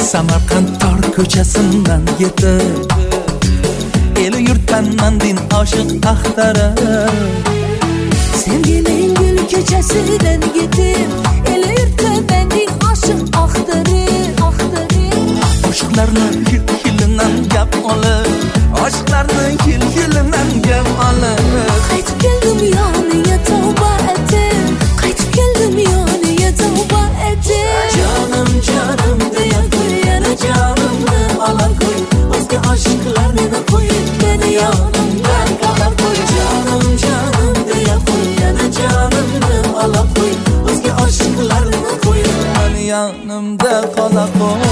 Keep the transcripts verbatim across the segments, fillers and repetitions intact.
Samarqand tor ko'chasidan yetib el yurtdan mandin oshiq axtarib Sevgining gul ko'chasidan yetib el yurtdan mandin oshiq axtarib Oshqlarni hil-hilidan gap olib Oshqlarni hil-hilidan gap olib Qaytib keldim yoniga tavba etib Qaytib keldim yoniga tavba etib Canım canım deya koy yana canımni ola koy O'zga oshqlarni qo'yib meni yonimdan qola koy Canım canım deya koy yana canımni ola koy O'zga oshqlarni qo'yib meni yonimda qola koy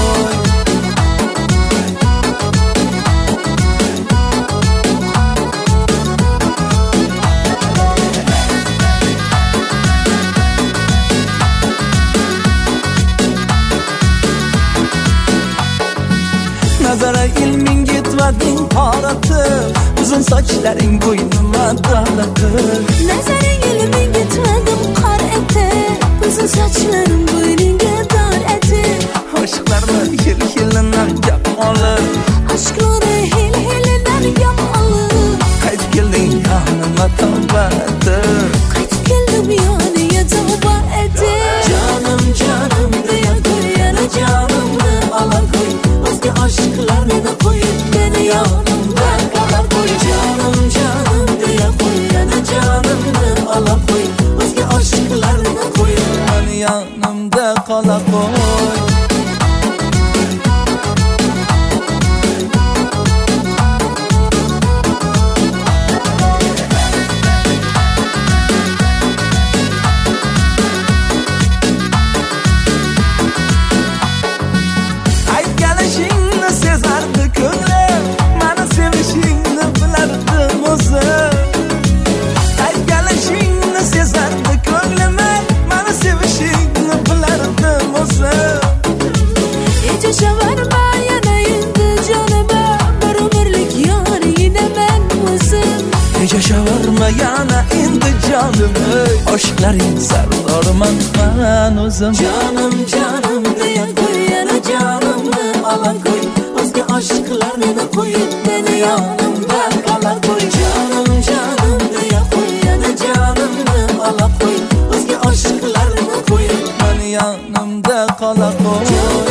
Nazara ilming yetmading qoratib Uzun sochlaring bo'ynima dog'latib Nazaring ilming yetmadim qor etib Uzun sochlarim bo'yningga dor etib Oshqlarni hil-hilidan gap olib Oshqlarni hil-hilidan gap olib Qaytib kelding yonima tavba etib Qaytib keldim yoniga tavba etib Canım canım deya koy yana canimni ola koy O'zga oshqlarni qo'yib meni yonimdan qola koy Canım canım deya koy yana canimni ola koy O'zga oshqlarni qo'yib meni yonimda qola koy Shawarma yana endi jonima bir umrlik yoningda men o'zim Necha shawarma yana endi jonim Oshqlaring sardorman men o'zim Canım canım deya koy yana jonimni ola koy O'zga oshqlarni qo'yib meni yonimdan qola koy Canım canım deya koy yana jonimni ola koy O'zga oshqlarni qo'yib meni yonimda qola koy